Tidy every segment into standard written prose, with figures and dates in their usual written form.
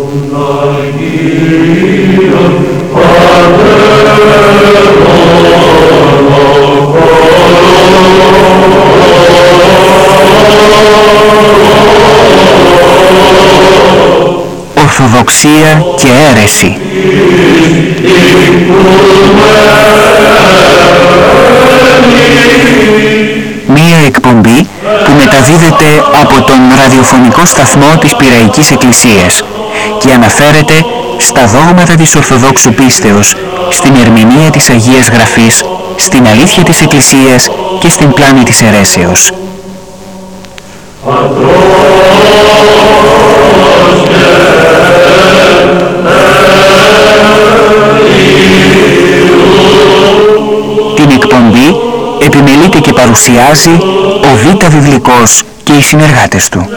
Ορθοδοξία και αίρεση. Μία εκπομπή που μεταδίδεται από τον ραδιοφωνικό σταθμό της Πειραϊκής Εκκλησίας και αναφέρεται στα δόγματα της Ορθοδόξου πίστεως, στην ερμηνεία της Αγίας Γραφής, στην αλήθεια της Εκκλησίας και στην πλάνη της αιρέσεως. Την εκπομπή επιμελείται και παρουσιάζει ο Β' Βιβλικός και οι συνεργάτες του.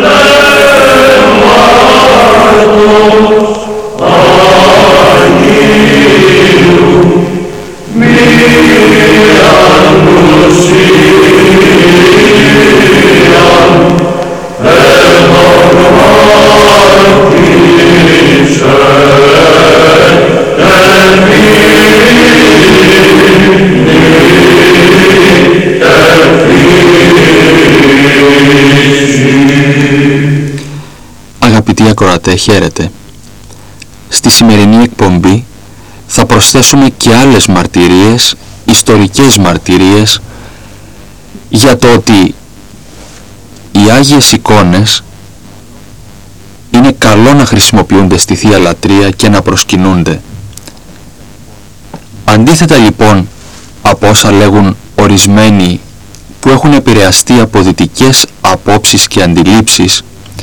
Αγαπητοί ακροατέ, χαίρετε. Στη σημερινή εκπομπή θα προσθέσουμε και άλλες μαρτυρίες, ιστορικές μαρτυρίες, για το ότι οι Άγιες εικόνες είναι καλό να χρησιμοποιούνται στη Θεία Λατρεία και να προσκυνούνται. Αντίθετα λοιπόν από όσα λέγουν ορισμένοι που έχουν επηρεαστεί από δυτικές απόψεις και αντιλήψεις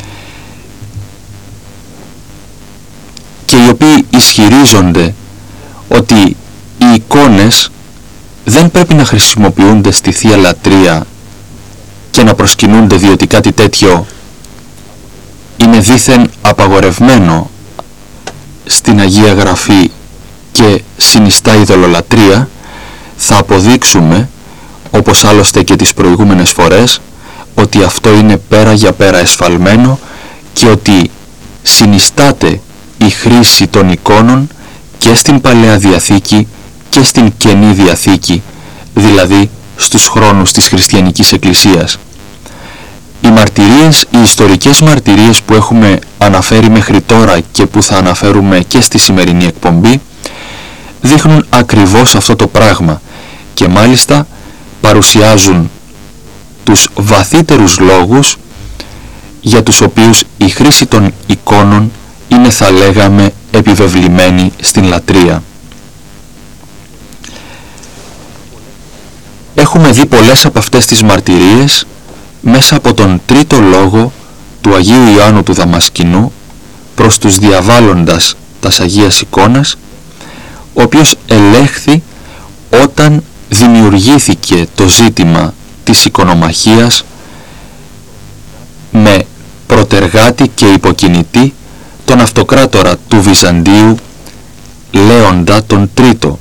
και οι οποίοι ισχυρίζονται ότι οι εικόνες δεν πρέπει να χρησιμοποιούνται στη Θεία Λατρεία και να προσκυνούνται, διότι κάτι τέτοιο είναι δήθεν απαγορευμένο στην Αγία Γραφή και συνιστά ειδωλολατρεία, θα αποδείξουμε, όπως άλλωστε και τις προηγούμενες φορές, ότι αυτό είναι πέρα για πέρα εσφαλμένο και ότι συνιστάται η χρήση των εικόνων και στην Παλαιά Διαθήκη και στην Καινή Διαθήκη, δηλαδή στους χρόνους της Χριστιανικής Εκκλησίας. Οι μαρτυρίες, οι ιστορικές μαρτυρίες που έχουμε αναφέρει μέχρι τώρα και που θα αναφέρουμε και στη σημερινή εκπομπή δείχνουν ακριβώς αυτό το πράγμα και μάλιστα παρουσιάζουν τους βαθύτερους λόγους για τους οποίους η χρήση των εικόνων είναι, θα λέγαμε, επιβεβλημένη στην λατρεία. Έχουμε δει πολλές από αυτές τις μαρτυρίες μέσα από τον τρίτο λόγο του Αγίου Ιωάννου του Δαμασκηνού προς τους διαβάλλοντας τας Αγίας Εικόνας, ο οποίος ελέγχθη όταν δημιουργήθηκε το ζήτημα της εικονομαχίας με πρωτεργάτη και υποκινητή τον αυτοκράτορα του Βυζαντίου Λέοντα τον Τρίτο,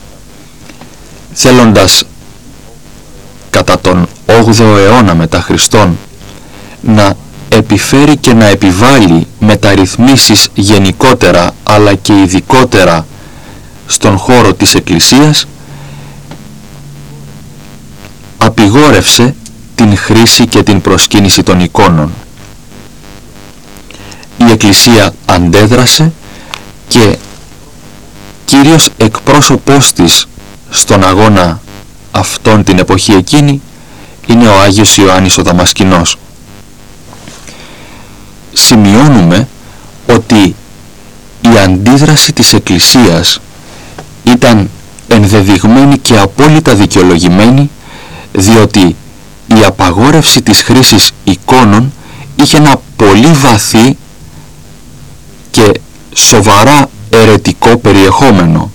θέλοντας κατά τον 8ο αιώνα μετά Χριστόν να επιφέρει και να επιβάλλει μεταρρυθμίσεις γενικότερα αλλά και ειδικότερα στον χώρο της Εκκλησίας, απειγόρευσε την χρήση και την προσκύνηση των εικόνων. Η Εκκλησία αντέδρασε και κύριος εκπρόσωπός της στον αγώνα αυτόν την εποχή εκείνη είναι ο Άγιος Ιωάννης ο Δαμασκηνός. Σημειώνουμε ότι η αντίδραση της Εκκλησίας ήταν ενδεδειγμένη και απόλυτα δικαιολογημένη, διότι η απαγόρευση της χρήσης εικόνων είχε ένα πολύ βαθύ και σοβαρά αιρετικό περιεχόμενο.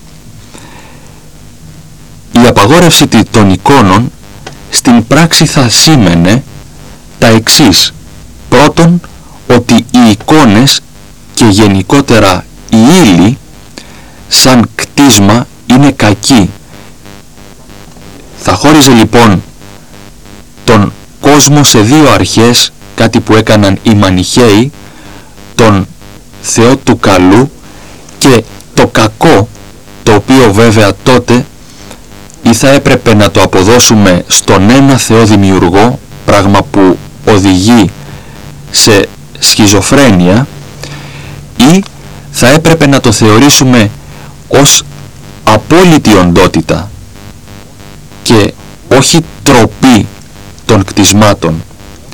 Η απαγόρευση των εικόνων στην πράξη θα σήμαινε τα εξής. Πρώτον, ότι οι εικόνες και γενικότερα η ύλη σαν κτίσμα είναι κακή. Θα χώριζε λοιπόν τον κόσμο σε δύο αρχές, κάτι που έκαναν οι Μανιχαίοι, τον Θεό του καλού, και το κακό, το οποίο βέβαια τότε ή θα έπρεπε να το αποδώσουμε στον ένα Θεό δημιουργό, πράγμα που οδηγεί σε σχιζοφρένεια, ή θα έπρεπε να το θεωρήσουμε ως απόλυτη οντότητα και όχι τροπή των κτισμάτων.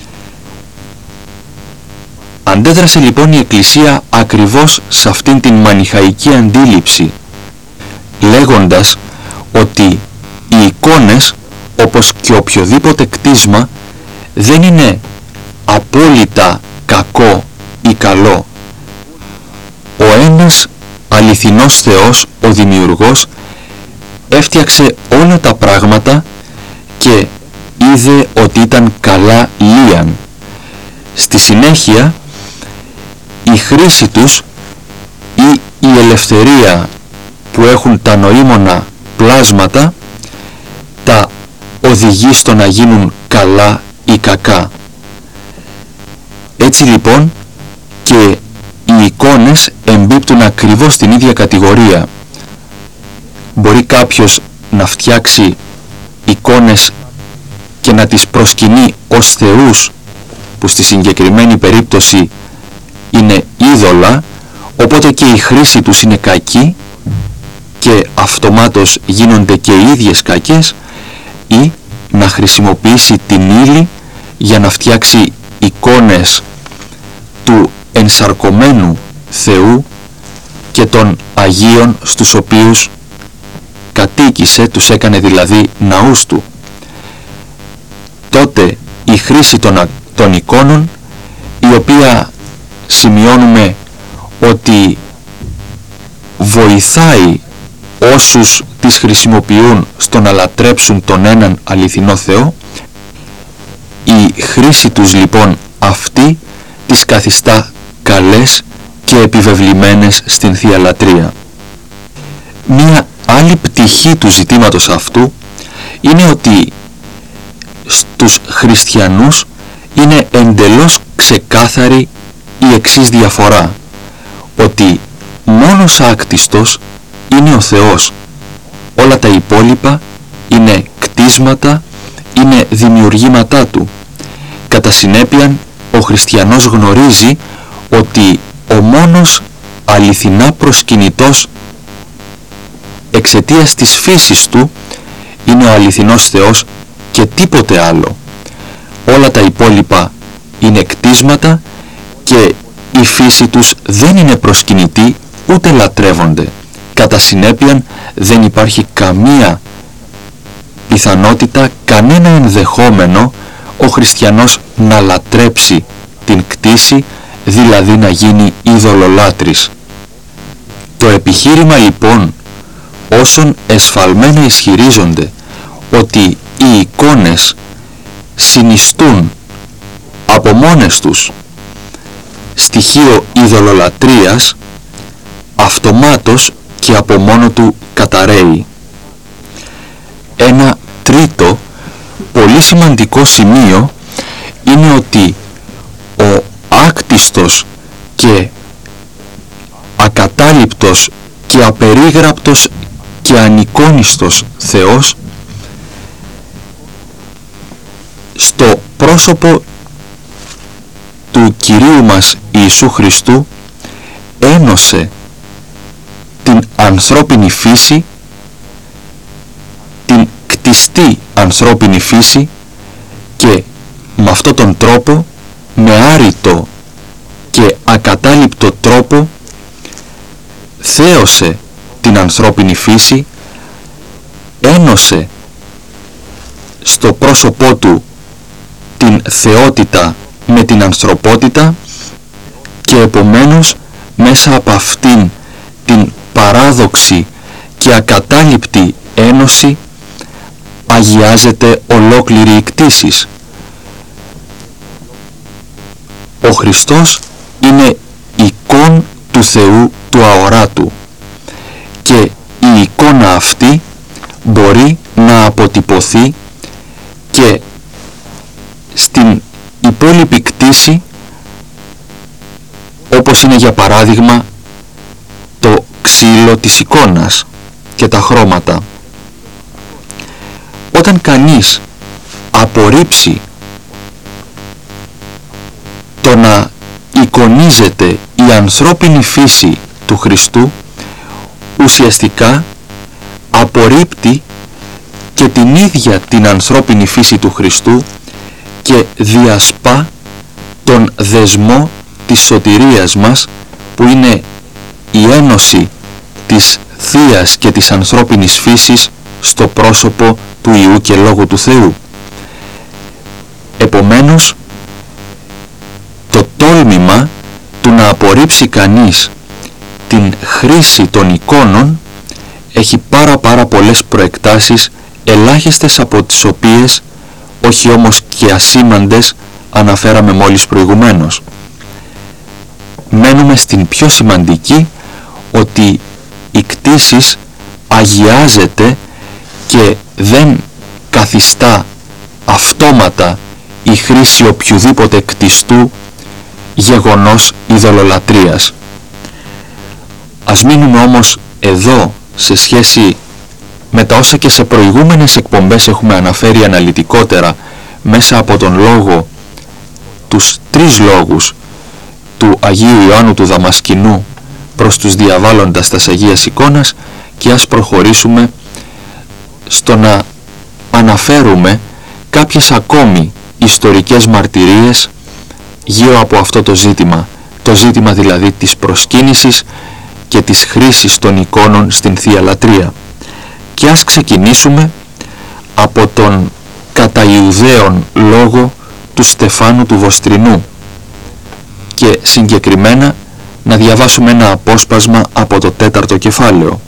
Αντέδρασε λοιπόν η Εκκλησία ακριβώς σε αυτήν την μανιχαϊκή αντίληψη, λέγοντας ότι οι εικόνες, όπως και οποιοδήποτε κτίσμα, δεν είναι απόλυτα κακό ή καλό. Ο ένας αληθινός Θεός, ο Δημιουργός, έφτιαξε όλα τα πράγματα και είδε ότι ήταν καλά λίαν. Στη συνέχεια, η χρήση τους ή η ελευθερία που έχουν τα νοήμωνα πλάσματα τα οδηγεί στο να γίνουν καλά ή κακά. Έτσι λοιπόν και οι εικόνες εμπίπτουν ακριβώς στην ίδια κατηγορία. Μπορεί κάποιος να φτιάξει εικόνες και να τις προσκυνεί ως θεούς, που στη συγκεκριμένη περίπτωση είναι είδωλα, οπότε και η χρήση τους είναι κακή και αυτομάτως γίνονται και οι ίδιες κακές, ή να χρησιμοποιήσει την ύλη για να φτιάξει εικόνες του ενσαρκωμένου Θεού και των Αγίων στους οποίους κατοίκησε, τους έκανε δηλαδή ναούς του. Τότε η χρήση των εικόνων, η οποία σημειώνουμε ότι βοηθάει όσους τις χρησιμοποιούν στο να λατρέψουν τον έναν αληθινό Θεό, η χρήση τους λοιπόν αυτή τις καθιστά καλές και επιβεβλημένες στην Θεία Λατρεία. Μία άλλη πτυχή του ζητήματος αυτού είναι ότι στους χριστιανούς είναι εντελώς ξεκάθαρη η εξής διαφορά, ότι μόνος άκτιστος είναι ο Θεός. Όλα τα υπόλοιπα είναι κτίσματα, είναι δημιουργήματά Του. Κατά συνέπεια, ο χριστιανός γνωρίζει ότι ο μόνος αληθινά προσκυνητός εξαιτίας της φύσης Του είναι ο αληθινός Θεός και τίποτε άλλο. Όλα τα υπόλοιπα είναι κτίσματα και η φύση τους δεν είναι προσκυνητή ούτε λατρεύονται. Κατά συνέπεια δεν υπάρχει καμία πιθανότητα, κανένα ενδεχόμενο ο χριστιανός να λατρέψει την κτήση, δηλαδή να γίνει ειδωλολάτρης. Το επιχείρημα λοιπόν όσων εσφαλμένα ισχυρίζονται ότι οι εικόνες συνιστούν από μόνες τους στοιχείο ειδωλολατρίας, αυτομάτως και από μόνο του καταραίει. Ένα τρίτο πολύ σημαντικό σημείο είναι ότι ο άκτιστος και ακατάληπτος και απερίγραπτος και ανεικόνιστος Θεός στο πρόσωπο του Κυρίου μας Ιησού Χριστού ένωσε την ανθρώπινη φύση, την κτιστή ανθρώπινη φύση, και με αυτόν τον τρόπο, με άρρητο και ακατάληπτο τρόπο, θέωσε την ανθρώπινη φύση, ένωσε στο πρόσωπό του την θεότητα με την ανθρωπότητα και επομένως μέσα από αυτήν την παράδοξη και ακατάληπτη ένωση αγιάζεται ολόκληρη η κτήσης. Ο Χριστός είναι εικόν του Θεού του αοράτου και η εικόνα αυτή μπορεί να αποτυπωθεί και στην υπόλοιπη κτήση, όπως είναι για παράδειγμα το ξύλο της εικόνας και τα χρώματα. Όταν κανείς απορρίψει το να εικονίζεται η ανθρώπινη φύση του Χριστού, ουσιαστικά απορρίπτει και την ίδια την ανθρώπινη φύση του Χριστού και διασπά τον δεσμό της σωτηρίας μας, που είναι η ένωση της θείας και της ανθρώπινης φύσης στο πρόσωπο του Υιού και Λόγου του Θεού. Επομένως, το τόλμημα του να απορρίψει κανείς την χρήση των εικόνων έχει πάρα πολλές προεκτάσεις, ελάχιστες από τις οποίες, όχι όμως και ασήμαντες, αναφέραμε μόλις προηγουμένως. Μένουμε στην πιο σημαντική, ότι η κτήσης αγιάζεται και δεν καθιστά αυτόματα η χρήση οποιουδήποτε κτιστού γεγονός ειδωλολατρίας. Ας μείνουμε όμως εδώ σε σχέση με τα όσα και σε προηγούμενες εκπομπές έχουμε αναφέρει αναλυτικότερα μέσα από τον λόγο, τους 3 λόγους του Αγίου Ιωάννου του Δαμασκηνού προς τους διαβάλλοντας τας Αγίας Εικόνας, και ας προχωρήσουμε στο να αναφέρουμε κάποιες ακόμη ιστορικές μαρτυρίες γύρω από αυτό το ζήτημα δηλαδή της προσκύνησης και της χρήσης των εικόνων στην Θεία Λατρεία. Και ας ξεκινήσουμε από τον κατά Ιουδαίων λόγο του Στεφάνου του Βοστρινού, και συγκεκριμένα να διαβάσουμε ένα απόσπασμα από το 4ο κεφάλαιο.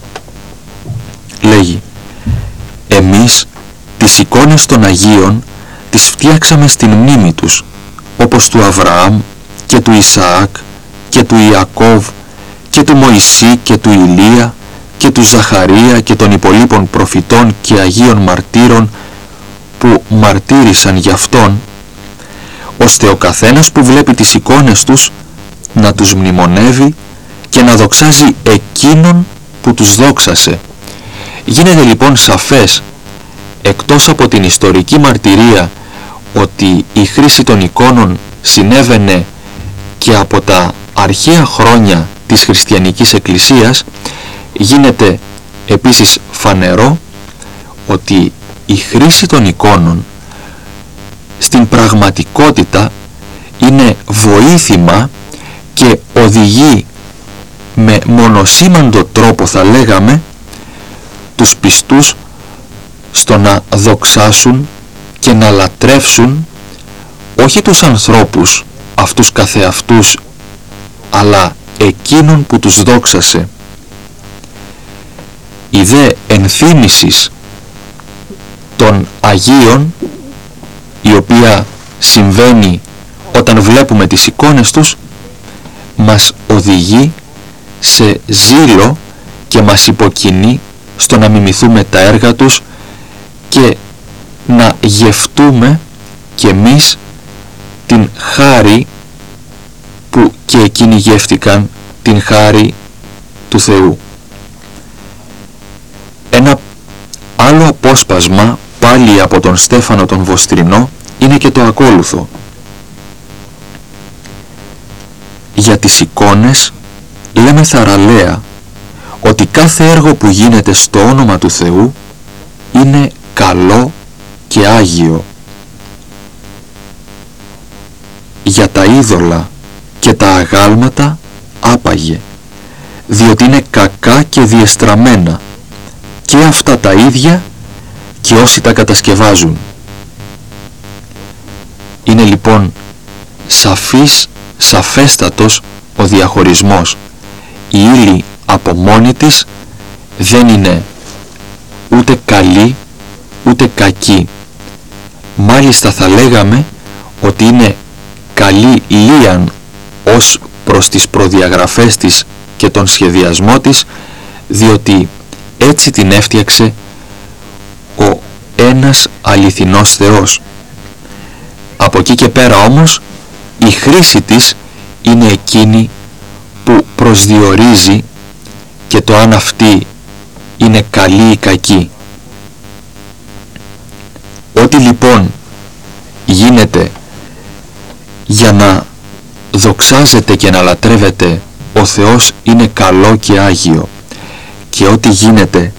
Λέγει: «Εμείς τις εικόνες των Αγίων τις φτιάξαμε στην μνήμη τους, όπως του Αβραάμ και του Ισαάκ και του Ιακώβ και του Μωυσή και του Ηλία και του Ζαχαρία και των υπολείπων προφητών και Αγίων μαρτύρων που μαρτύρησαν γι' αυτόν, ώστε ο καθένας που βλέπει τις εικόνες τους να τους μνημονεύει και να δοξάζει εκείνον που τους δόξασε». Γίνεται λοιπόν σαφές, εκτός από την ιστορική μαρτυρία, ότι η χρήση των εικόνων συνέβαινε και από τα αρχαία χρόνια της χριστιανικής εκκλησίας, γίνεται επίσης φανερό ότι η χρήση των εικόνων στην πραγματικότητα είναι βοήθημα και οδηγεί με μονοσήμαντο τρόπο, θα λέγαμε, τους πιστούς στο να δοξάσουν και να λατρεύσουν όχι τους ανθρώπους αυτούς καθεαυτούς, αλλά εκείνον που τους δόξασε. Η δε ενθύμησης των Αγίων, η οποία συμβαίνει όταν βλέπουμε τις εικόνες τους, μας οδηγεί σε ζήλο και μας υποκινεί στο να μιμηθούμε τα έργα τους και να γευτούμε κι εμείς την χάρη που και εκείνοι γεύτηκαν, την χάρη του Θεού. Ένα άλλο απόσπασμα πάλι από τον Στέφανο τον Βοστρινό είναι και το ακόλουθο: «Για τις εικόνες λέμε θαραλέα ότι κάθε έργο που γίνεται στο όνομα του Θεού είναι καλό και άγιο. Για τα είδωλα και τα αγάλματα άπαγε, διότι είναι κακά και διεστραμμένα, και αυτά τα ίδια και όσοι τα κατασκευάζουν». Είναι λοιπόν σαφέστατος ο διαχωρισμός. Η ύλη από μόνη της δεν είναι ούτε καλή ούτε κακή. Μάλιστα θα λέγαμε ότι είναι καλή λίαν ως προς τις προδιαγραφές της και τον σχεδιασμό της, διότι έτσι την έφτιαξε ο ένας αληθινός Θεός. Από εκεί και πέρα όμως η χρήση της είναι εκείνη που προσδιορίζει και το αν αυτή είναι καλή ή κακή. Ό,τι λοιπόν γίνεται για να δοξάζεται και να λατρεύεται ο Θεός είναι καλό και άγιο, και ό,τι γίνεται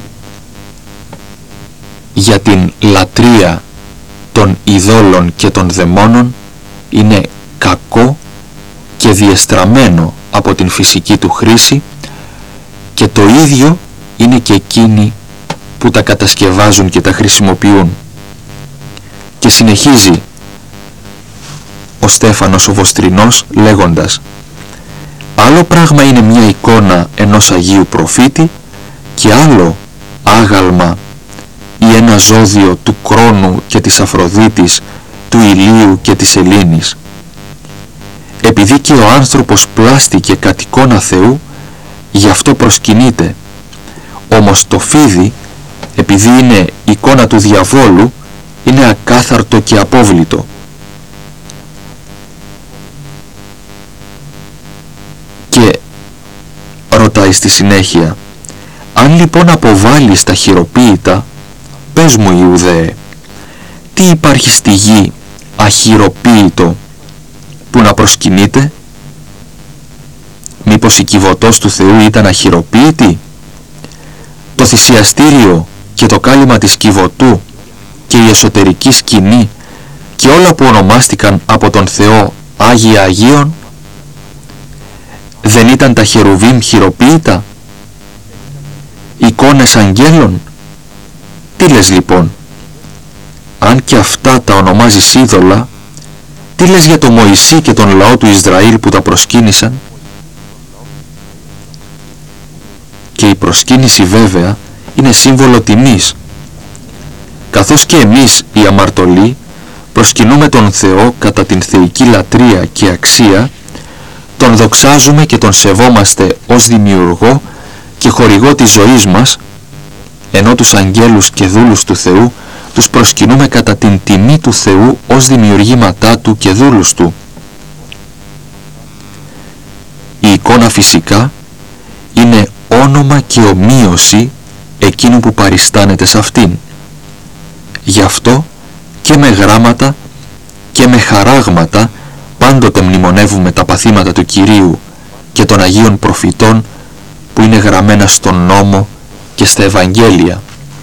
για την λατρεία των ειδόλων και των δαιμόνων είναι κακό και διεστραμμένο από την φυσική του χρήση, και το ίδιο είναι και εκείνοι που τα κατασκευάζουν και τα χρησιμοποιούν. Και συνεχίζει ο Στέφανος ο Βοστρινός λέγοντας: άλλο πράγμα είναι μια εικόνα ενός Αγίου Προφήτη και άλλο άγαλμα ή ένα ζώδιο του Κρόνου και της Αφροδίτης, του Ηλίου και της Ελλήνης. Επειδή και ο άνθρωπος πλάστηκε κατ' εικόνα Θεού, γι' αυτό προσκυνείται. Όμως το φίδι, επειδή είναι εικόνα του διαβόλου, είναι ακάθαρτο και απόβλητο. Και ρωτάει στη συνέχεια: αν λοιπόν αποβάλεις τα χειροποίητα, πες μου Ιουδαίε, τι υπάρχει στη γη αχειροποίητο που να προσκυνείται? Μήπως η κυβωτός του Θεού ήταν αχειροποίητη? Το θυσιαστήριο και το κάλυμα της κυβωτού και η εσωτερική σκηνή και όλα που ονομάστηκαν από τον Θεό Άγια Αγίων, δεν ήταν τα χερουβίμ χειροποίητα? Εικόνες αγγέλων? Τι λες λοιπόν? Αν και αυτά τα ονομάζεις είδωλα, τι λες για το Μωυσή και τον λαό του Ισραήλ που τα προσκύνησαν? Και η προσκύνηση βέβαια είναι σύμβολο τιμής, καθώς και εμείς οι αμαρτωλοί προσκυνούμε τον Θεό κατά την θεϊκή λατρεία και αξία, τον δοξάζουμε και τον σεβόμαστε ως δημιουργό και χορηγό της ζωής μας, ενώ τους αγγέλους και δούλους του Θεού τους προσκυνούμε κατά την τιμή του Θεού ως δημιουργήματά του και δούλους του. Η εικόνα φυσικά είναι όνομα και ομοίωση εκείνου που παριστάνεται σε αυτήν. Γι' αυτό και με γράμματα και με χαράγματα πάντοτε μνημονεύουμε τα παθήματα του Κυρίου και των Αγίων Προφητών που είναι γραμμένα στον νόμο και στα Ευαγγέλια.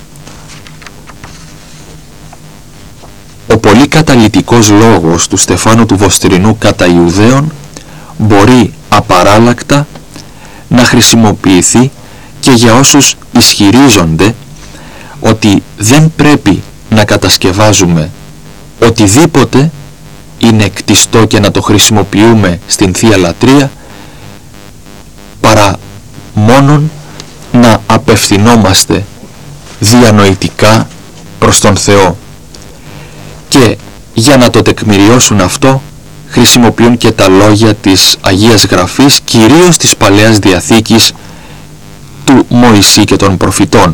Ο πολύ καταλυτικός λόγος του Στεφάνου του Βοστρινού κατά Ιουδαίων μπορεί απαράλλακτα να χρησιμοποιηθεί και για όσους ισχυρίζονται ότι δεν πρέπει να κατασκευάζουμε οτιδήποτε είναι κτιστό και να το χρησιμοποιούμε στην Θεία Λατρεία, παρά μόνον να απευθυνόμαστε διανοητικά προς τον Θεό. Και για να το τεκμηριώσουν αυτό χρησιμοποιούν και τα λόγια της Αγίας Γραφής, κυρίως της Παλαιάς Διαθήκης του Μωυσή και των προφητών.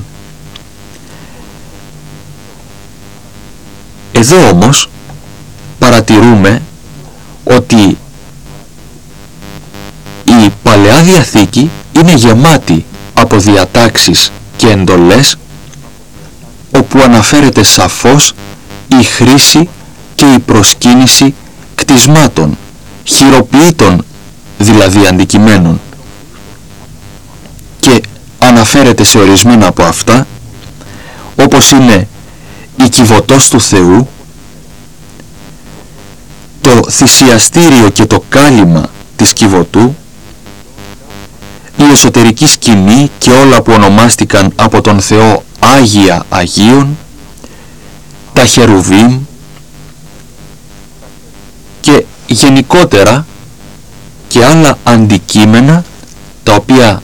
Εδώ όμως παρατηρούμε ότι η Παλαιά Διαθήκη είναι γεμάτη από διατάξεις και εντολές, όπου αναφέρεται σαφώς η χρήση και η προσκύνηση κτισμάτων, χειροποίητων δηλαδή αντικειμένων, και αναφέρεται σε ορισμένα από αυτά, όπως είναι η κυβωτός του Θεού, το θυσιαστήριο και το κάλυμα της κυβωτού, η εσωτερική σκηνή και όλα που ονομάστηκαν από τον Θεό Άγια Αγίων, τα χερουβίμ και γενικότερα και άλλα αντικείμενα τα οποία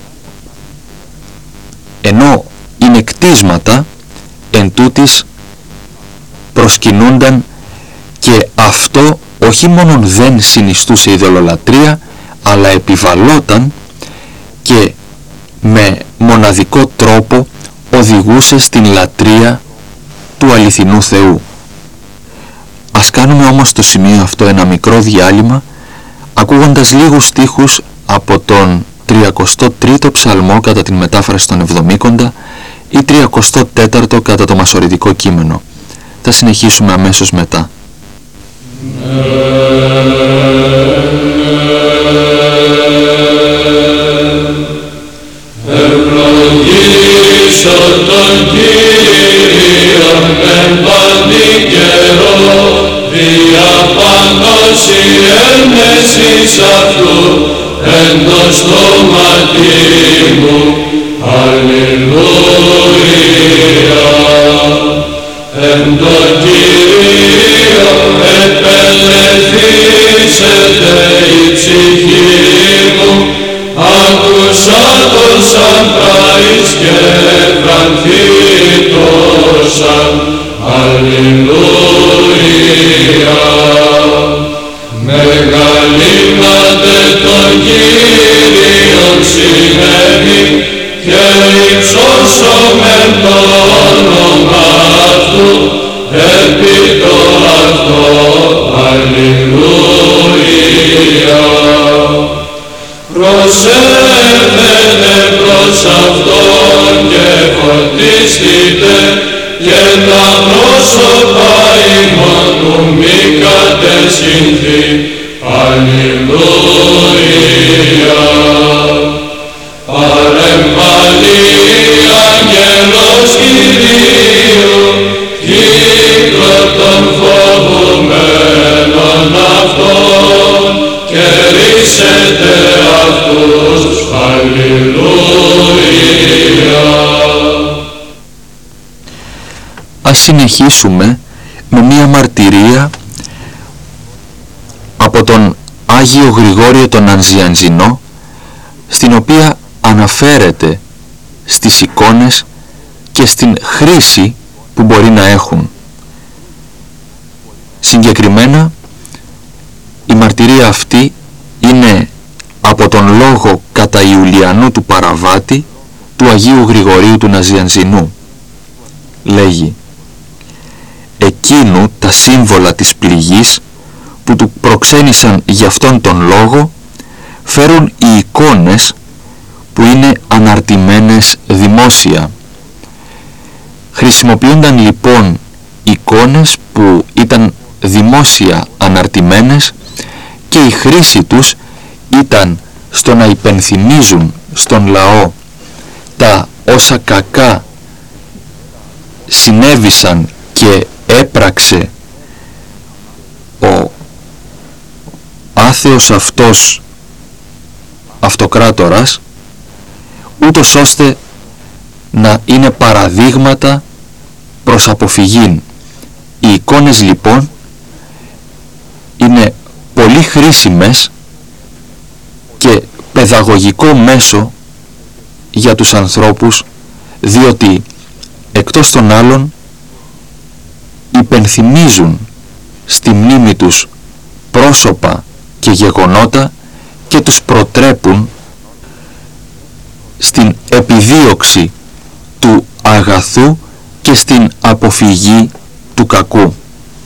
ενώ είναι κτίσματα εν τούτης προσκυνούνταν, και αυτό όχι μόνον δεν συνιστούσε ειδωλολατρεία, αλλά επιβαλόταν και με μοναδικό τρόπο οδηγούσε στην λατρεία του αληθινού Θεού. Ας κάνουμε όμως στο σημείο αυτό ένα μικρό διάλειμμα, ακούγοντας λίγους στίχους από τον 33ο ψαλμό κατά την μετάφραση των Εβδομήκοντα ή 34ο κατά το μασωρητικό κείμενο. Θα συνεχίσουμε αμέσως μετά. Ευλογήσω τον Κύριον εν παντή καιρό, δια πάντος η ένεσης αυτού εν το στόματι μου. Αλληλούια. Εν το Κύριο επελεθύσεται η ψυχή μου, άκουσα το σαν πράης και βρανθήτωσαν. Αλληλούια. Μεγαλύνατε τον Κύριον συνέβη και υψώσομεν το όνομα Αυτού επί το αυτό. Αλληλούια. Προσεύχετε προς Αυτόν και φωτίστητε και τα πρόσωπα ημών του μη κατεσχυνθεί. Αλληλούια. Παρεμβαλεί αγγελός Κυρίου, κύκλο των φοβουμένων Αυτών, και ρίσετε αυτούς. Αλληλούια. Ας συνεχίσουμε με μία μαρτυρία από τον Άγιο Γρηγόριο τον Νανζιανζινό, στην οποία αναφέρεται στις εικόνες και στην χρήση που μπορεί να έχουν. Συγκεκριμένα, η μαρτυρία αυτή είναι από τον λόγο κατά Ιουλιανού του Παραβάτη του Αγίου Γρηγορίου του Νανζιανζινού. Λέγει: εκείνου τα σύμβολα της πληγής που του προξένησαν γι' αυτόν τον λόγο φέρουν οι εικόνες που είναι αναρτημένες δημόσια. Χρησιμοποιούνταν λοιπόν εικόνες που ήταν δημόσια αναρτημένες και η χρήση τους ήταν στο να υπενθυμίζουν στον λαό τα όσα κακά συνέβησαν και έπραξε ο άθεος αυτός αυτοκράτορας, ούτως ώστε να είναι παραδείγματα προς αποφυγήν. Οι εικόνες λοιπόν είναι πολύ χρήσιμες και παιδαγωγικό μέσο για τους ανθρώπους, διότι εκτός των άλλων υπενθυμίζουν στη μνήμη τους πρόσωπα και γεγονότα και τους προτρέπουν στην επιδίωξη του αγαθού και στην αποφυγή του κακού.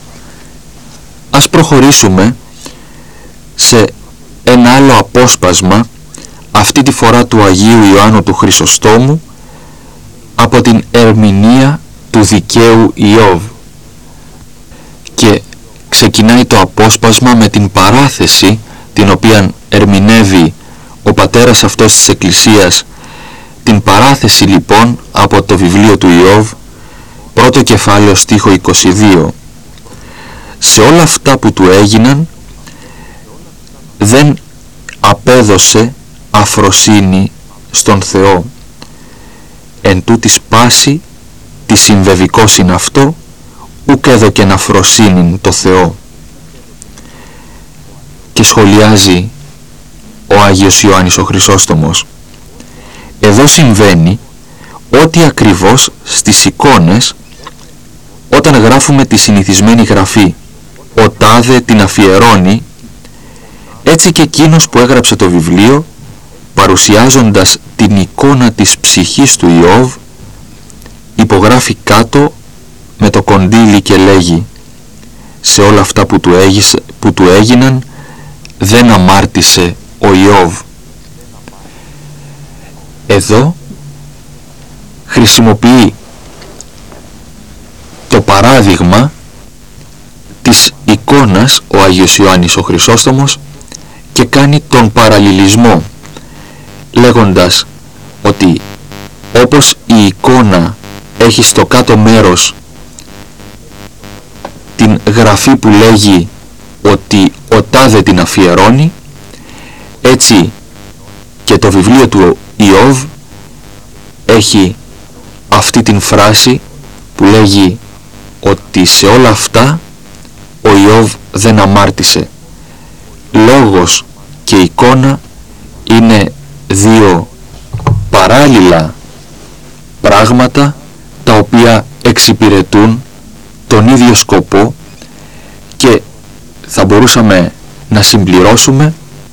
Ας προχωρήσουμε σε ένα άλλο απόσπασμα, αυτή τη φορά του Αγίου Ιωάννου του Χρυσοστόμου, από την ερμηνεία του δικαίου Ιώβ. Και ξεκινάει το απόσπασμα με την παράθεση την οποία ερμηνεύει ο πατέρας αυτός της Εκκλησίας. Την παράθεση λοιπόν από το βιβλίο του Ιώβ, πρώτο κεφάλαιο στίχο 22. Σε όλα αυτά που του έγιναν δεν απέδωσε αφροσύνη στον Θεό. Εν τούτης πάση τη συμβεβικός είναι αυτό, ουκ έδωκεν αφροσύνην το Θεό. Και σχολιάζει ο Άγιος Ιωάννης ο Χρυσόστομος: εδώ συμβαίνει ότι ακριβώς στις εικόνες, όταν γράφουμε τη συνηθισμένη γραφή «Ο τάδε την αφιερώνει», έτσι και εκείνος που έγραψε το βιβλίο, παρουσιάζοντας την εικόνα της ψυχής του Ιώβ, υπογράφει κάτω με το κοντίλι και λέγει: σε όλα αυτά που του έγιναν δεν αμάρτησε ο Ιώβ. Εδώ χρησιμοποιεί το παράδειγμα της εικόνας ο Άγιος Ιωάννης ο Χρυσόστομος και κάνει τον παραλληλισμό, λέγοντας ότι όπως η εικόνα έχει στο κάτω μέρος την γραφή που λέγει ότι ο τάδε την αφιερώνει, έτσι και το βιβλίο του Ιώβ έχει αυτή την φράση που λέγει ότι σε όλα αυτά ο Ιώβ δεν αμάρτησε. Λόγος και εικόνα είναι δύο παράλληλα πράγματα τα οποία εξυπηρετούν τον ίδιο σκοπό και θα μπορούσαμε να συμπληρώσουμε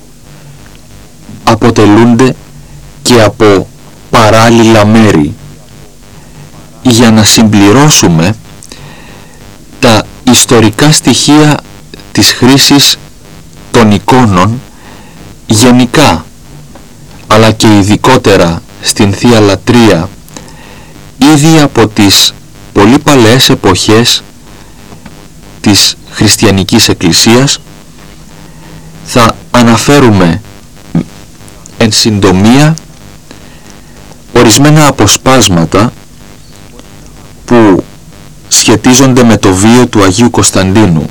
αποτελούνται και από παράλληλα μέρη. Για να συμπληρώσουμε τα ιστορικά στοιχεία της χρήσης των εικόνων γενικά, αλλά και ειδικότερα στην Θεία Λατρεία, ήδη από τις πολύ παλαιές εποχές της χριστιανικής εκκλησίας, θα αναφέρουμε εν συντομία ορισμένα αποσπάσματα που σχετίζονται με το βίο του Αγίου Κωνσταντίνου.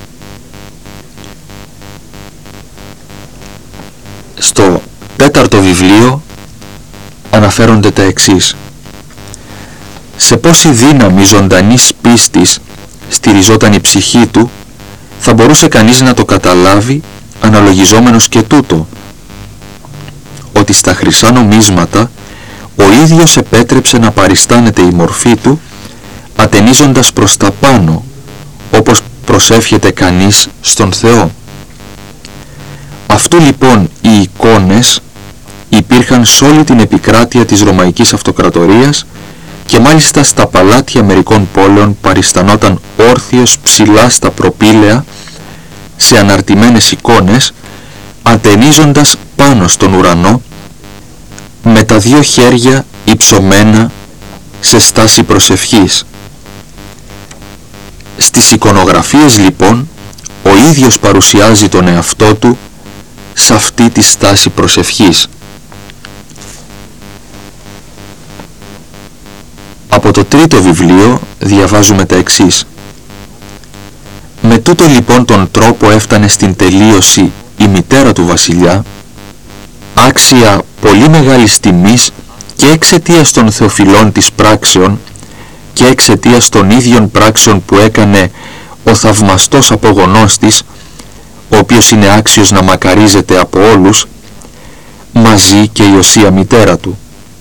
Στο τέταρτο βιβλίο αναφέρονται τα εξής. Σε πόση δύναμη ζωντανής πίστης στηριζόταν η ψυχή του, θα μπορούσε κανείς να το καταλάβει αναλογιζόμενος και τούτο, ότι στα χρυσά νομίσματα ο ίδιος επέτρεψε να παριστάνεται η μορφή του ατενίζοντας προς τα πάνω, όπως προσεύχεται κανείς στον Θεό. Αυτού λοιπόν οι εικόνες υπήρχαν σε όλη την επικράτεια της Ρωμαϊκής Αυτοκρατορίας και μάλιστα στα παλάτια μερικών πόλεων παριστανόταν όρθιος ψηλά στα προπήλαια σε αναρτημένες εικόνες, ατενίζοντας πάνω στον ουρανό με τα δύο χέρια υψωμένα σε στάση προσευχής. Στις εικονογραφίες λοιπόν ο ίδιος παρουσιάζει τον εαυτό του σε αυτή τη στάση προσευχής. Από το τρίτο βιβλίο διαβάζουμε τα εξής. Με τούτο λοιπόν τον τρόπο έφτανε στην τελείωση η μητέρα του βασιλιά, άξια πολύ μεγάλης τιμής και εξαιτίας των θεοφιλών της πράξεων και εξαιτίας των ίδιων πράξεων που έκανε ο θαυμαστός απογονός της, ο οποίος είναι άξιος να μακαρίζεται από όλους, μαζί και η Οσία μητέρα του.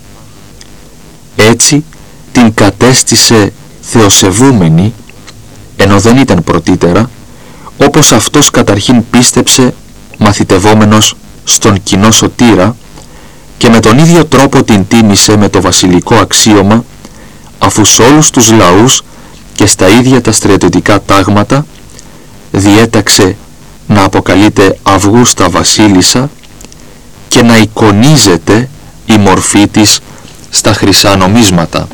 Έτσι την κατέστησε θεοσεβούμενη, ενώ δεν ήταν πρωτήτερα, όπως αυτός καταρχήν πίστεψε μαθητευόμενος στον κοινό σωτήρα και με τον ίδιο τρόπο την τίμησε με το βασιλικό αξίωμα, αφού σε όλους τους λαούς και στα ίδια τα στρατιωτικά τάγματα διέταξε να αποκαλείται Αυγούστα Βασίλισσα και να εικονίζεται η μορφή της στα χρυσά νομίσματα.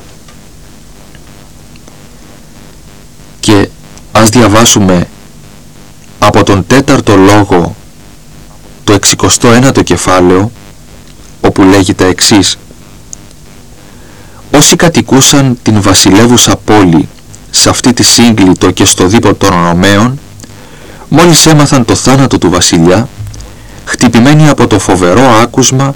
Και ας διαβάσουμε από τον τέταρτο λόγο το 69ο κεφάλαιο, όπου λέγει τα εξής. Όσοι κατοικούσαν την βασιλεύουσα πόλη σε αυτή τη Σύγκλιτο και στο δίπο των Ρωμαίων, μόλις έμαθαν το θάνατο του βασιλιά, χτυπημένοι από το φοβερό άκουσμα,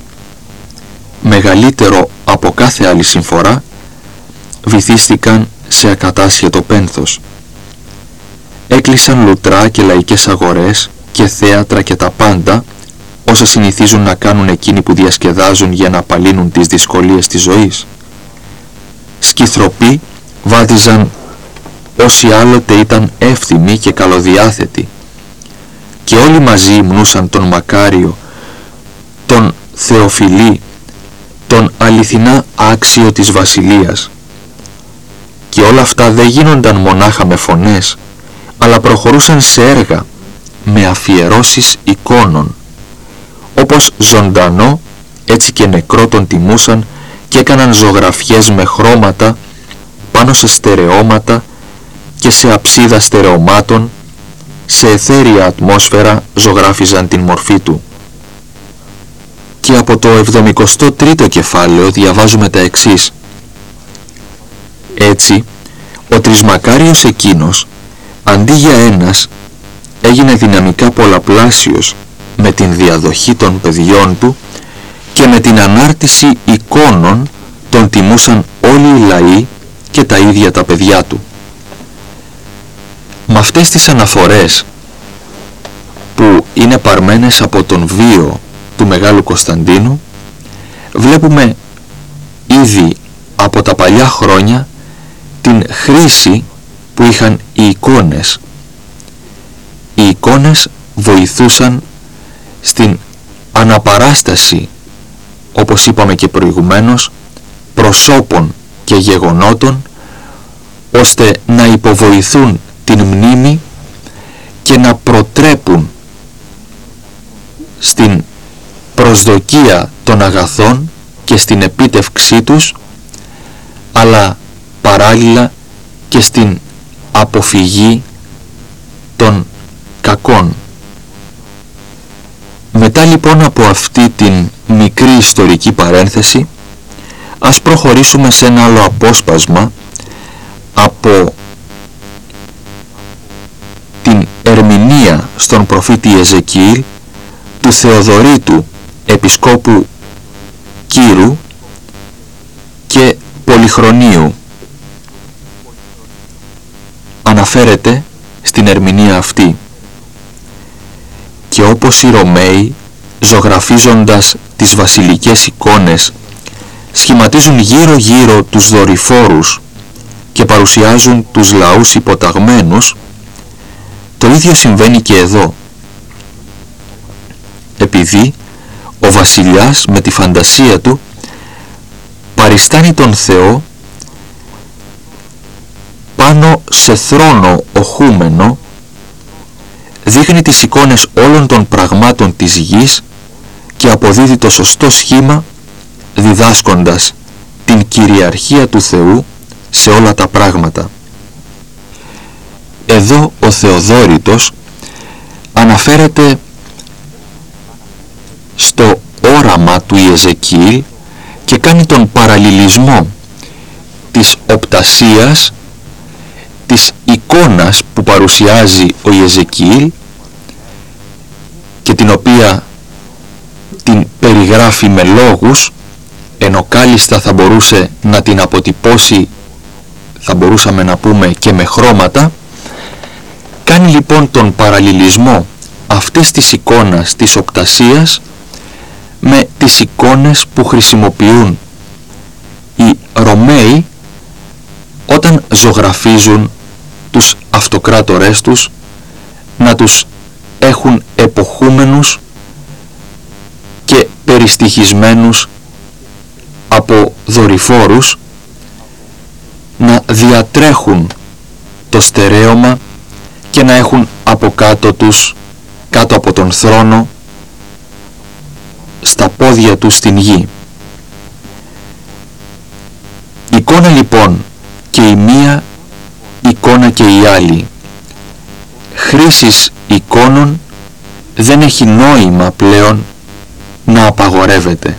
μεγαλύτερο από κάθε άλλη συμφορά, βυθίστηκαν σε ακατάσχετο πένθος. Έκλεισαν λουτρά και λαϊκές αγορές και θέατρα και τα πάντα, όσα συνηθίζουν να κάνουν εκείνοι που διασκεδάζουν για να απαλύνουν τις δυσκολίες της ζωής. Σκυθροποί βάδιζαν όσοι άλλοτε ήταν εύθυμοι και καλοδιάθετοι, και όλοι μαζί υμνούσαν τον μακάριο, τον θεοφιλή, τον αληθινά άξιο της βασιλείας. Και όλα αυτά δεν γίνονταν μονάχα με φωνές, αλλά προχωρούσαν σε έργα, με αφιερώσεις εικόνων, όπως ζωντανό έτσι και νεκρό τον τιμούσαν και έκαναν ζωγραφιές με χρώματα πάνω σε στερεώματα και σε αψίδα στερεωμάτων, σε αιθέρια ατμόσφαιρα ζωγράφιζαν την μορφή του. Και από το 73ο κεφάλαιο διαβάζουμε τα εξής. Έτσι, ο τρισμακάριος εκείνος, αντί για ένας, έγινε δυναμικά πολλαπλάσιος με την διαδοχή των παιδιών του και με την ανάρτηση εικόνων τον τιμούσαν όλοι οι λαοί και τα ίδια τα παιδιά του. Με αυτές τις αναφορές που είναι παρμένες από τον βίο του Μεγάλου Κωνσταντίνου, βλέπουμε ήδη από τα παλιά χρόνια την χρήση που είχαν οι εικόνες. Οι εικόνες βοηθούσαν στην αναπαράσταση, όπως είπαμε και προηγουμένως, προσώπων και γεγονότων, ώστε να υποβοηθούν την μνήμη και να προτρέπουν στην προσδοκία των αγαθών και στην επίτευξή τους, αλλά παράλληλα και στην αποφυγή των κακών. Μετά λοιπόν από αυτή την μικρή ιστορική παρένθεση, ας προχωρήσουμε σε ένα άλλο απόσπασμα από την ερμηνεία στον προφήτη Εζεκιήλ του Θεοδωρήτου Επισκόπου Κύρου και Πολυχρονίου. Αναφέρεται στην ερμηνεία αυτή: «Και όπως οι Ρωμαίοι, ζωγραφίζοντας τις βασιλικές εικόνες, σχηματίζουν γύρω-γύρω τους δορυφόρους και παρουσιάζουν τους λαούς υποταγμένους, το ίδιο συμβαίνει και εδώ. Επειδή ο βασιλιάς με τη φαντασία του παριστάνει τον Θεό πάνω σε θρόνο οχούμενο, δείχνει τις εικόνες όλων των πραγμάτων της γης και αποδίδει το σωστό σχήμα, διδάσκοντας την κυριαρχία του Θεού σε όλα τα πράγματα». Εδώ ο Θεοδόρητος αναφέρεται στο όραμα του Ιεζεκιήλ και κάνει τον παραλληλισμό της οπτασίας, της εικόνας που παρουσιάζει ο Ιεζεκιήλ και την οποία την περιγράφει με λόγους, ενώ κάλλιστα θα μπορούσε να την αποτυπώσει, θα μπορούσαμε να πούμε, και με χρώματα. Κάνει λοιπόν τον παραλληλισμό αυτής της εικόνας της οπτασίας με τις εικόνες που χρησιμοποιούν οι Ρωμαίοι όταν ζωγραφίζουν τους αυτοκράτορές τους, να τους έχουν εποχούμενους και περιστοιχισμένους από δορυφόρους, να διατρέχουν το στερέωμα και να έχουν από κάτω τους, κάτω από τον θρόνο, στα πόδια τους στην γη. Εικόνα λοιπόν και η μία, εικόνα και η άλλη. Χρήσης εικόνων δεν έχει νόημα πλέον να απαγορεύεται.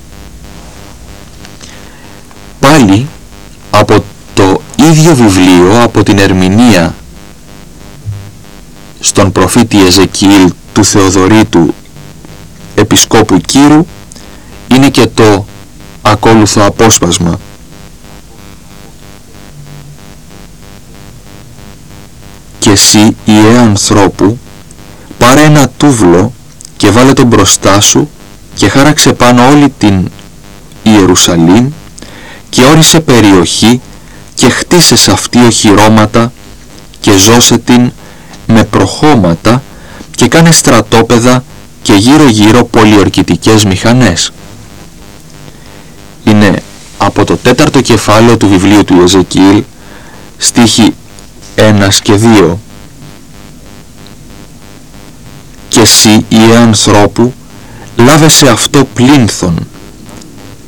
Πάλι από το ίδιο βιβλίο, από την ερμηνεία στον προφήτη Εζεκιήλ του Θεοδωρήτου Επισκόπου Κύρου, είναι και το ακόλουθο απόσπασμα. «Και εσύ, Ιε ανθρώπου, πάρε ένα τούβλο και βάλε τον μπροστά σου και χάραξε πάνω όλη την Ιερουσαλήμ και όρισε περιοχή και χτίσε σ' αυτή οχυρώματα και ζώσε την με προχώματα και κάνε στρατόπεδα και γύρω-γύρω πολιορκητικές μηχανές». Είναι από το 4ο κεφάλαιο του βιβλίου του Εζεκιήλ, στίχοι 1 και 2. «Και εσύ, Ιε ανθρώπου, λάβε σε αυτό πλήνθον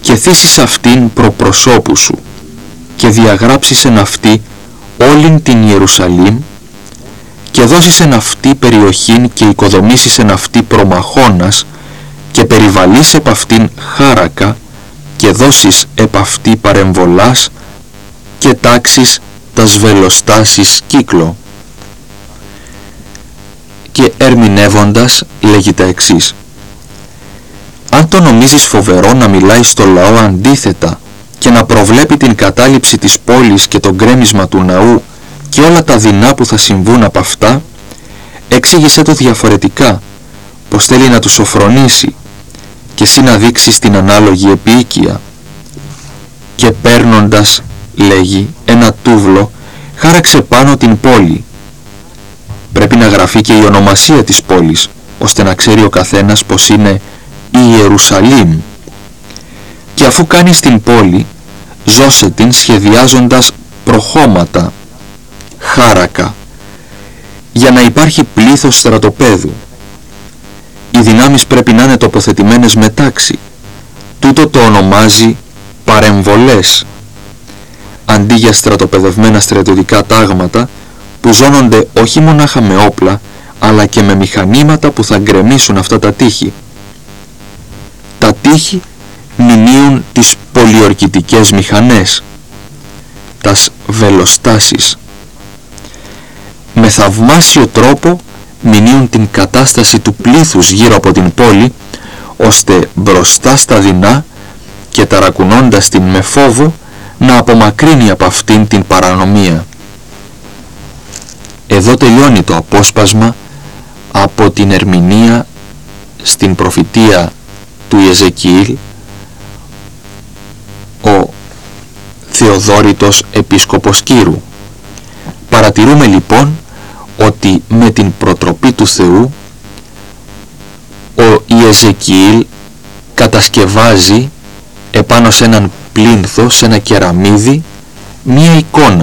και θύσεις αυτήν προπροσώπου σου και διαγράψεις εν αυτή όλην την Ιερουσαλήμ και δώσεις εν αυτή περιοχήν και οικοδομήσεις εν αυτή προμαχώνας και περιβαλείς επ' αυτήν χάρακα και δώσεις επ' αυτή παρεμβολάς και τάξεις τας βελοστάσεις κύκλο. Και ερμηνεύοντας λέγει τα εξής: αν το νομίζεις φοβερό να μιλάει στο λαό αντίθετα και να προβλέπει την κατάληψη της πόλης και το γκρέμισμα του ναού και όλα τα δεινά που θα συμβούν από αυτά, εξήγησέ το διαφορετικά, πως θέλει να του σοφρονήσει και εσύ να δείξεις την ανάλογη επίοικια. Και παίρνοντας, λέγει, ένα τούβλο, χάραξε πάνω την πόλη. Πρέπει να γραφεί και η ονομασία της πόλης, ώστε να ξέρει ο καθένας πως είναι η Ιερουσαλήμ. Και αφού κάνεις την πόλη, ζώσε την σχεδιάζοντας προχώματα, χάρακα, για να υπάρχει πλήθος στρατοπέδου. Οι δυνάμεις πρέπει να είναι τοποθετημένες με τάξη. Τούτο το ονομάζει παρεμβολές, αντί για στρατοπεδευμένα στρατιωτικά τάγματα που ζώνονται όχι μονάχα με όπλα, αλλά και με μηχανήματα που θα γκρεμίσουν αυτά τα τείχη. Τα τείχη μηνύουν τις πολιορκητικές μηχανές, τας βελοστάσεις. Με θαυμάσιο τρόπο μηνύουν την κατάσταση του πλήθους γύρω από την πόλη, ώστε μπροστά στα δεινά και ταρακουνώντας την με φόβο να απομακρύνει από αυτήν την παρανομία. Εδώ τελειώνει το απόσπασμα από την ερμηνεία στην προφητεία του Ιεζεκιήλ. Ο Θεοδόρητος Επίσκοπος Κύρου. Παρατηρούμε λοιπόν ότι με την προτροπή του Θεού ο Ιεζεκιήλ κατασκευάζει επάνω σε έναν πλίνθο, σε ένα κεραμίδι, μία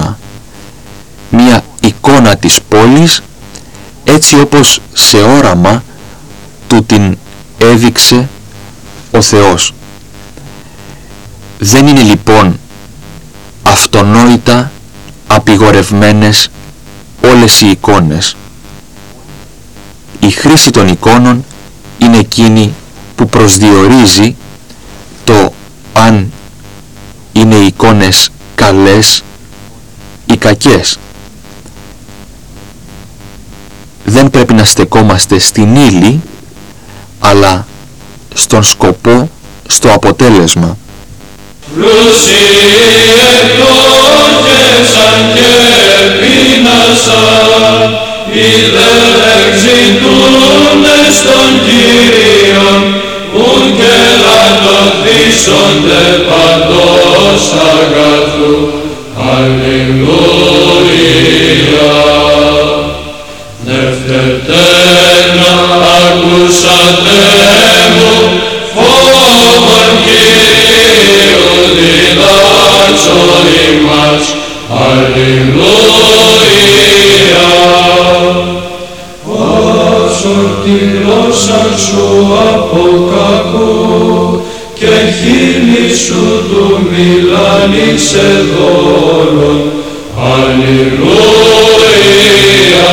εικόνα της πόλης, έτσι όπως σε όραμα του την έδειξε ο Θεός. Δεν είναι λοιπόν αυτονόητα απειγορευμένες όλες οι εικόνες. Η χρήση των εικόνων είναι εκείνη που προσδιορίζει το αν είναι οι εικόνες καλές ή κακές. Δεν πρέπει να στεκόμαστε στην ύλη, αλλά στον σκοπό, στο αποτέλεσμα. Πλούσιοι και πείνασαν, ιδελεξιτούνες των Κύριων, ουν και λατωθήσονται παντός αγαθού. Αλληλούια. Νευτετένα ακούσατε μου, φόβον Κυρίου διδάξον ημάς. Αλληλούια. Βάσον τη γλώσσα σου από κακού και χείλη σου του μιλάνει σε δόλων. Αλληλούια.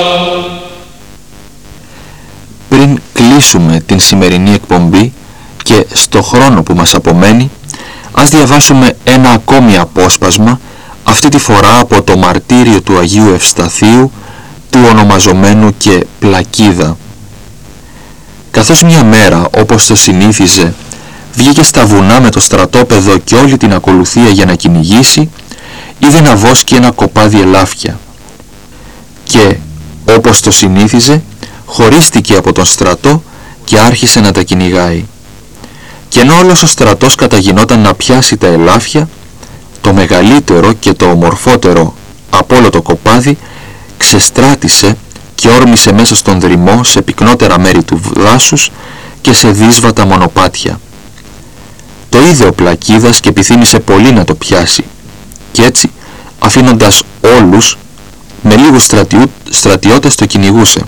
Πριν κλείσουμε την σημερινή εκπομπή και στο χρόνο που μας απομένει, ας διαβάσουμε ένα ακόμη απόσπασμα, αυτή τη φορά από το μαρτύριο του Αγίου Ευσταθίου, του ονομαζομένου και Πλακίδα. Καθώς μια μέρα, όπως το συνήθιζε, βγήκε στα βουνά με το στρατόπεδο και όλη την ακολουθία για να κυνηγήσει, είδε να βόσκει ένα κοπάδι ελάφια και, όπως το συνήθιζε, χωρίστηκε από τον στρατό και άρχισε να τα κυνηγάει. Και ενώ όλος ο στρατός καταγινόταν να πιάσει τα ελάφια, το μεγαλύτερο και το ομορφότερο από όλο το κοπάδι ξεστράτησε και όρμησε μέσα στον δρυμό σε πυκνότερα μέρη του δάσους και σε δύσβατα μονοπάτια. Το είδε ο Πλακίδας και επιθύμησε πολύ να το πιάσει, και έτσι, αφήνοντας όλους, με λίγους στρατιώτες το κυνηγούσε.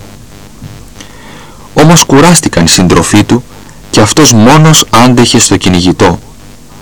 Όμως κουράστηκαν οι συντροφοί του και αυτός μόνος άντεχε στο κυνηγητό.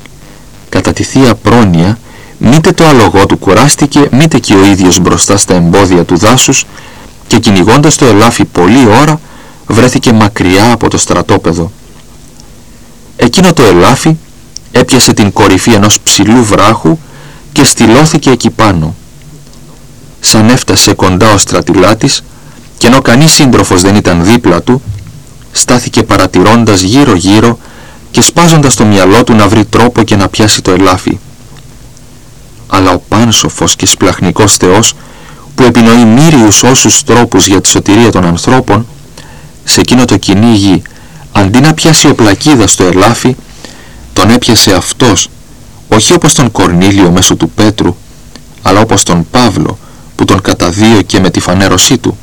κατά τη Θεία Πρόνοια, μήτε το άλογο του κουράστηκε, μήτε και ο ίδιος μπροστά στα εμπόδια του δάσους, και κυνηγώντας το ελάφι πολλή ώρα βρέθηκε μακριά από το στρατόπεδο. Εκείνο το ελάφι έπιασε την κορυφή ενός ψηλού βράχου και στυλώθηκε εκεί πάνω. Σαν έφτασε κοντά ο στρατηλάτης, και ενώ κανείς σύντροφος δεν ήταν δίπλα του, στάθηκε παρατηρώντας γύρω γύρω και σπάζοντας το μυαλό του να βρει τρόπο και να πιάσει το ελάφι. Αλλά ο πάνσοφος και σπλαχνικός Θεός, που επινοεί μύριους όσους τρόπους για τη σωτηρία των ανθρώπων, σε εκείνο το κυνήγι, αντί να πιάσει ο Πλακίδας το ελάφι, τον έπιασε αυτός, όχι όπως τον Κορνήλιο μέσω του Πέτρου, αλλά όπως τον Παύλο, που τον καταδίωκε με τη φανέρωσή του.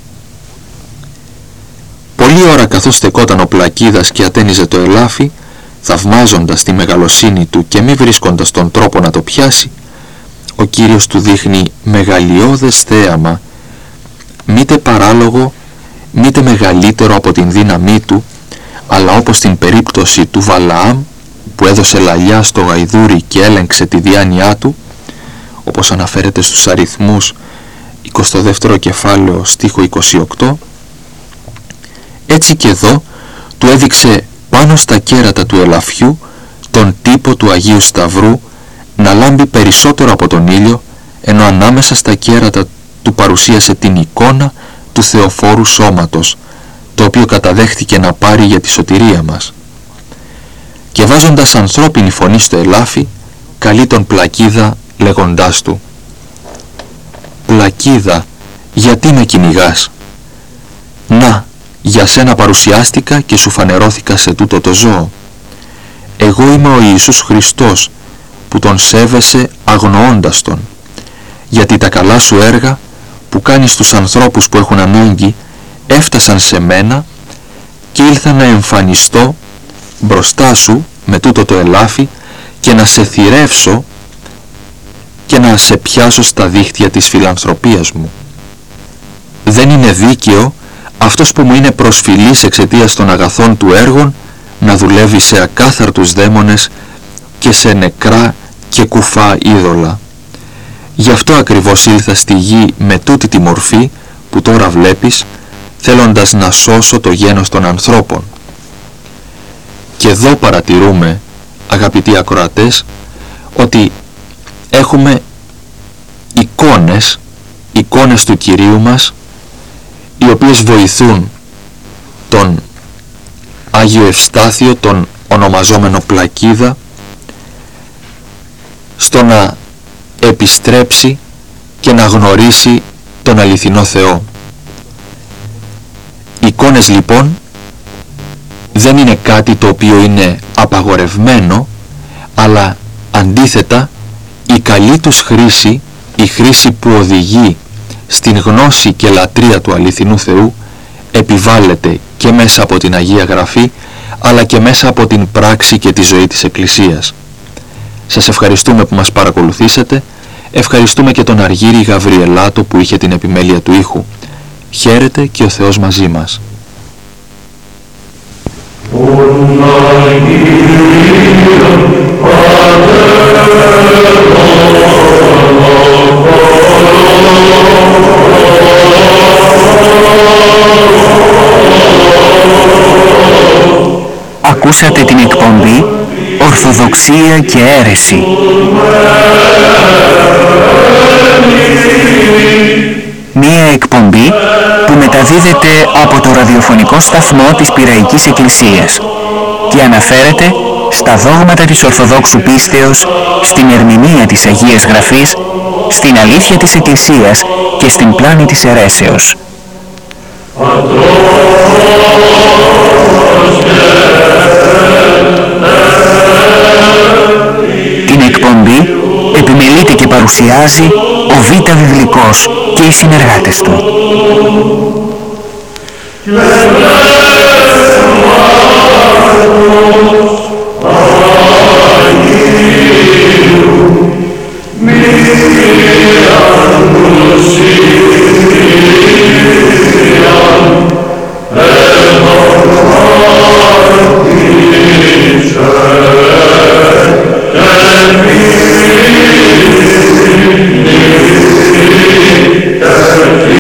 Πολλή ώρα καθώς στεκόταν ο Πλακίδας και ατένιζε το ελάφι, θαυμάζοντας τη μεγαλοσύνη του και μη βρίσκοντας τον τρόπο να το πιάσει, ο Κύριος του δείχνει μεγαλειώδες θέαμα, μήτε παράλογο, μήτε μεγαλύτερο από την δύναμή του, αλλά όπως στην περίπτωση του Βαλαάμ, που έδωσε λαλιά στο γαϊδούρι και έλεγξε τη διάνοιά του, όπως αναφέρεται στους Αριθμούς 22ο κεφάλαιο στίχο 28, έτσι και εδώ του έδειξε πάνω στα κέρατα του ελαφιού τον τύπο του Αγίου Σταυρού να λάμπει περισσότερο από τον ήλιο, ενώ ανάμεσα στα κέρατα του παρουσίασε την εικόνα του Θεοφόρου σώματος, το οποίο καταδέχτηκε να πάρει για τη σωτηρία μας. Και βάζοντας ανθρώπινη φωνή στο ελάφι, καλεί τον Πλακίδα λέγοντάς του: «Πλακίδα, γιατί με κυνηγάς? Να, για σένα παρουσιάστηκα και σου φανερώθηκα σε τούτο το ζώο. Εγώ είμαι ο Ιησούς Χριστός, που τον σέβεσαι αγνοώντας τον, γιατί τα καλά σου έργα που κάνεις στους ανθρώπους που έχουν ανάγκη έφτασαν σε μένα και ήλθα να εμφανιστώ μπροστά σου με τούτο το ελάφι και να σε θυρεύσω και να σε πιάσω στα δίχτυα της φιλανθρωπίας μου. Δεν είναι δίκαιο αυτός που μου είναι προσφυλής εξαιτίας των αγαθών του έργων να δουλεύει σε ακάθαρτους δαίμονες και σε νεκρά και κουφά είδωλα. Γι' αυτό ακριβώς ήλθα στη γη με τούτη τη μορφή που τώρα βλέπεις, θέλοντας να σώσω το γένος των ανθρώπων». Και εδώ παρατηρούμε, αγαπητοί ακροατές, ότι έχουμε εικόνες του Κυρίου μας, οι οποίες βοηθούν τον Άγιο Ευστάθιο, τον ονομαζόμενο Πλακίδα, στο να επιστρέψει και να γνωρίσει τον αληθινό Θεό. Οι εικόνες λοιπόν δεν είναι κάτι το οποίο είναι απαγορευμένο, αλλά αντίθετα η καλή τους χρήση, η χρήση που οδηγεί στην γνώση και λατρεία του αληθινού Θεού, επιβάλλεται και μέσα από την Αγία Γραφή, αλλά και μέσα από την πράξη και τη ζωή της Εκκλησίας. Σας ευχαριστούμε που μας παρακολουθήσατε. Ευχαριστούμε και τον Αργύρη Γαβριελάτο που είχε την επιμέλεια του ήχου. Χαίρετε και ο Θεός μαζί μας. Ακούσατε την εκπομπή «Ορθοδοξία και αίρεση». Μία εκπομπή που μεταδίδεται από το ραδιοφωνικό σταθμό της Πειραϊκής Εκκλησίας και αναφέρεται στα δόγματα της Ορθοδόξου πίστεως, στην ερμηνεία της Αγίας Γραφής, στην αλήθεια της Εκκλησίας και στην πλάνη της αιρέσεως. Την εκπομπή επιμελείται και παρουσιάζει ο Β' Βιβλικός και οι συνεργάτες του.